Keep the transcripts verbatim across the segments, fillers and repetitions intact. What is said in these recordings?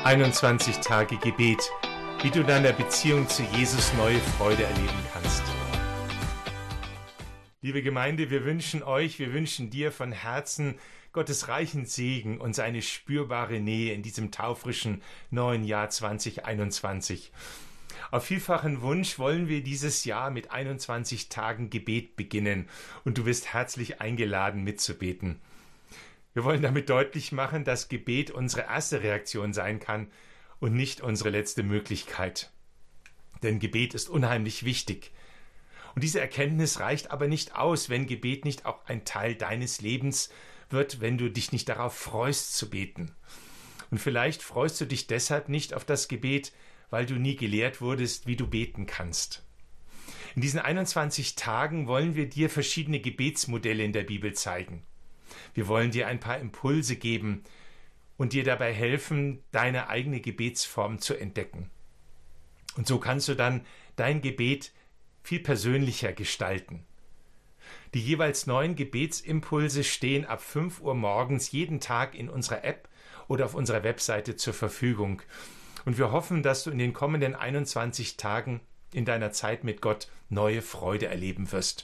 einundzwanzig Tage Gebet, wie du in deiner Beziehung zu Jesus neue Freude erleben kannst. Liebe Gemeinde, wir wünschen euch, wir wünschen dir von Herzen Gottes reichen Segen und seine spürbare Nähe in diesem taufrischen neuen Jahr zwanzig einundzwanzig. Auf vielfachen Wunsch wollen wir dieses Jahr mit einundzwanzig Tagen Gebet beginnen und du bist herzlich eingeladen mitzubeten. Wir wollen damit deutlich machen, dass Gebet unsere erste Reaktion sein kann und nicht unsere letzte Möglichkeit. Denn Gebet ist unheimlich wichtig. Und diese Erkenntnis reicht aber nicht aus, wenn Gebet nicht auch ein Teil deines Lebens wird, wenn du dich nicht darauf freust zu beten. Und vielleicht freust du dich deshalb nicht auf das Gebet, weil du nie gelehrt wurdest, wie du beten kannst. In diesen einundzwanzig Tagen wollen wir dir verschiedene Gebetsmodelle in der Bibel zeigen. Wir wollen dir ein paar Impulse geben und dir dabei helfen, deine eigene Gebetsform zu entdecken. Und so kannst du dann dein Gebet viel persönlicher gestalten. Die jeweils neuen Gebetsimpulse stehen ab fünf Uhr morgens jeden Tag in unserer App oder auf unserer Webseite zur Verfügung. Und wir hoffen, dass du in den kommenden einundzwanzig Tagen in deiner Zeit mit Gott neue Freude erleben wirst.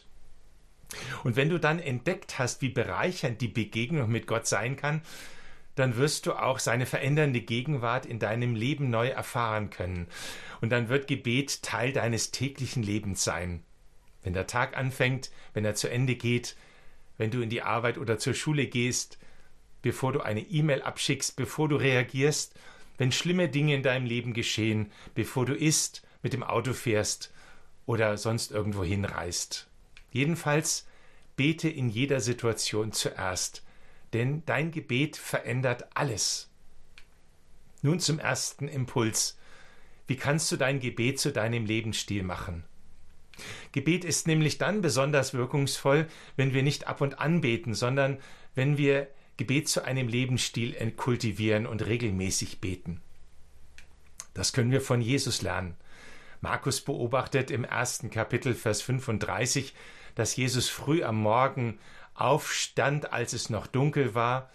Und wenn du dann entdeckt hast, wie bereichernd die Begegnung mit Gott sein kann, dann wirst du auch seine verändernde Gegenwart in deinem Leben neu erfahren können. Und dann wird Gebet Teil deines täglichen Lebens sein. Wenn der Tag anfängt, wenn er zu Ende geht, wenn du in die Arbeit oder zur Schule gehst, bevor du eine E-Mail abschickst, bevor du reagierst, wenn schlimme Dinge in deinem Leben geschehen, bevor du isst, mit dem Auto fährst oder sonst irgendwo hinreist. Jedenfalls bete in jeder Situation zuerst, denn dein Gebet verändert alles. Nun zum ersten Impuls. Wie kannst du dein Gebet zu deinem Lebensstil machen? Gebet ist nämlich dann besonders wirkungsvoll, wenn wir nicht ab und an beten, sondern wenn wir Gebet zu einem Lebensstil kultivieren und regelmäßig beten. Das können wir von Jesus lernen. Markus beobachtet im ersten Kapitel, Vers fünfunddreißig, dass Jesus früh am Morgen aufstand, als es noch dunkel war.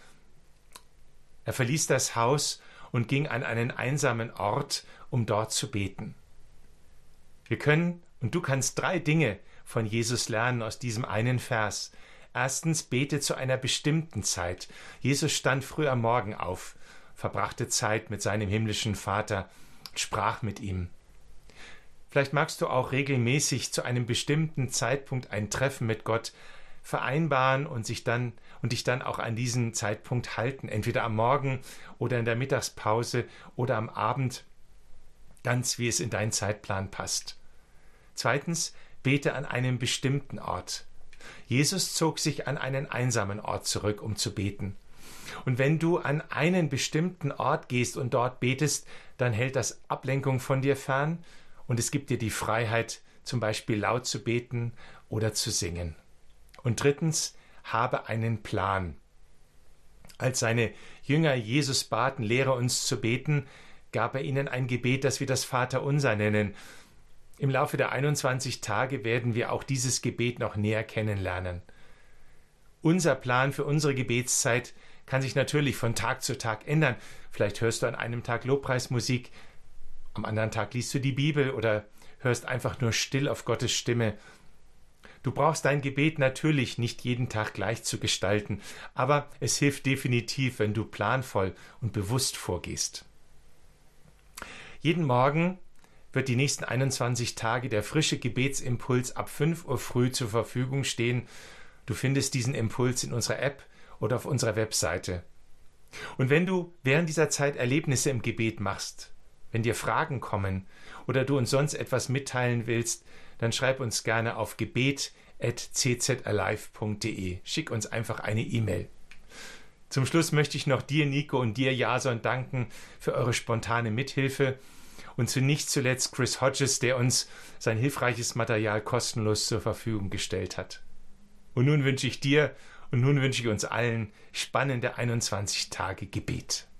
Er verließ das Haus und ging an einen einsamen Ort, um dort zu beten. Wir können, und du kannst drei Dinge von Jesus lernen aus diesem einen Vers. Erstens, bete zu einer bestimmten Zeit. Jesus stand früh am Morgen auf, verbrachte Zeit mit seinem himmlischen Vater, sprach mit ihm. Vielleicht magst du auch regelmäßig zu einem bestimmten Zeitpunkt ein Treffen mit Gott vereinbaren und sich dann und dich dann auch an diesen Zeitpunkt halten, entweder am Morgen oder in der Mittagspause oder am Abend, ganz wie es in deinen Zeitplan passt. Zweitens, bete an einem bestimmten Ort. Jesus zog sich an einen einsamen Ort zurück, um zu beten. Und wenn du an einen bestimmten Ort gehst und dort betest, dann hält das Ablenkung von dir fern und es gibt dir die Freiheit, zum Beispiel laut zu beten oder zu singen. Und drittens, habe einen Plan. Als seine Jünger Jesus baten, lehre uns zu beten, gab er ihnen ein Gebet, das wir das Vaterunser nennen. Im Laufe der einundzwanzig Tage werden wir auch dieses Gebet noch näher kennenlernen. Unser Plan für unsere Gebetszeit kann sich natürlich von Tag zu Tag ändern. Vielleicht hörst du an einem Tag Lobpreismusik, am anderen Tag liest du die Bibel oder hörst einfach nur still auf Gottes Stimme. Du brauchst dein Gebet natürlich nicht jeden Tag gleich zu gestalten, aber es hilft definitiv, wenn du planvoll und bewusst vorgehst. Jeden Morgen wird die nächsten einundzwanzig Tage der frische Gebetsimpuls ab fünf Uhr früh zur Verfügung stehen. Du findest diesen Impuls in unserer App oder auf unserer Webseite. Und wenn du während dieser Zeit Erlebnisse im Gebet machst, wenn dir Fragen kommen oder du uns sonst etwas mitteilen willst, dann schreib uns gerne auf gebet at c z alive punkt d e. Schick uns einfach eine E-Mail. Zum Schluss möchte ich noch dir, Nico, und dir, Jason, danken für eure spontane Mithilfe und zu nicht zuletzt Chris Hodges, der uns sein hilfreiches Material kostenlos zur Verfügung gestellt hat. Und nun wünsche ich dir und nun wünsche ich uns allen spannende einundzwanzig Tage Gebet.